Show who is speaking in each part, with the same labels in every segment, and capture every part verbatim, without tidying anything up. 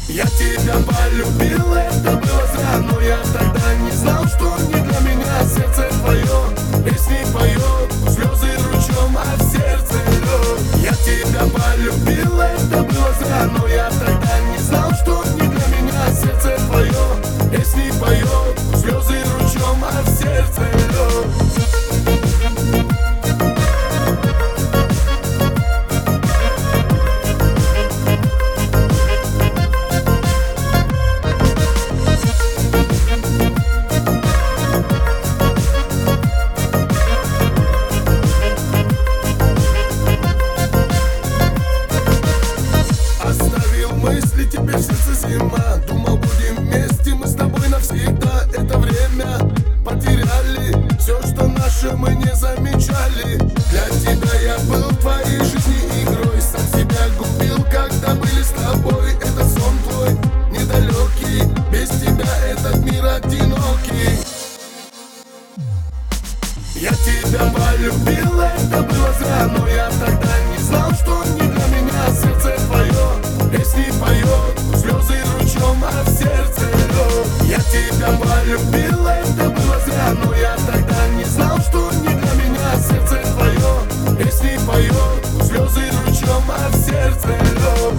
Speaker 1: Я тебя полюбил, это было зря, но я тогда не знал, что не для меня сердце твое. Песни поет, слезы ручьем, а в сердце лед. Я тебя полюбил, это было зря, но я тогда не знал, что не для меня сердце твое. Песни поет, слезы ручьем, а в сердце лед. Мысли, теперь в сердце зима. Думал, будем вместе мы с тобой навсегда. Это время потеряли, все, что наше, мы не замечали. Для тебя я был в твоей жизни игрой. Сам себя губил, когда были с тобой. Это сон твой недалекий, без тебя этот мир одинокий. Я тебя полюбил, это было зря, но я тогда не знал, что не для меня сердце твое. Песни поет, слезы ручьем, а в сердце лед. Я тебя полюбил, это было зря, но я тогда не знал, что не для меня сердце твое. Песни поет, слезы ручьем, а в сердце лед.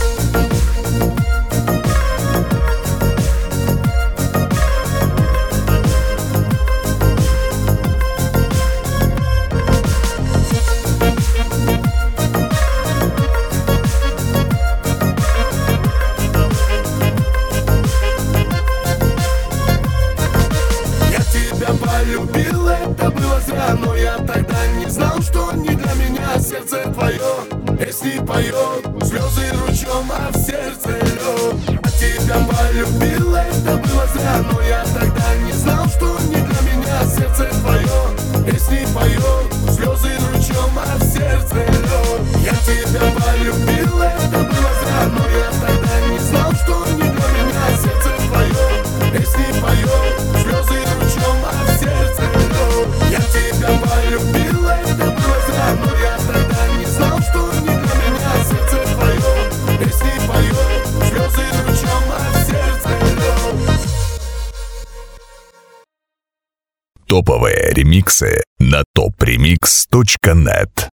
Speaker 1: Полюбил, это было зря, но я тогда не знал, что не для меня сердце твое. Песни поет, слезы ручьем, а в сердце лед. А тебя полюбил, это было зря, но я тогда не знал, что не для меня сердце твое. Песни поет, слезы ручьем, а в сердце лед. Я тебя полюбил, это было зря, но я тогда не знал, что не для меня сердце твое. Песни поет, слезы ручьем, а в сердце лед. Я тебя полюбил, это было зря, но я тогда не знал, что не для меня сердце твое. Песни поет, слезы ручьем, а в сердце лед.
Speaker 2: Топовые ремиксы на топ ремикс точка нет.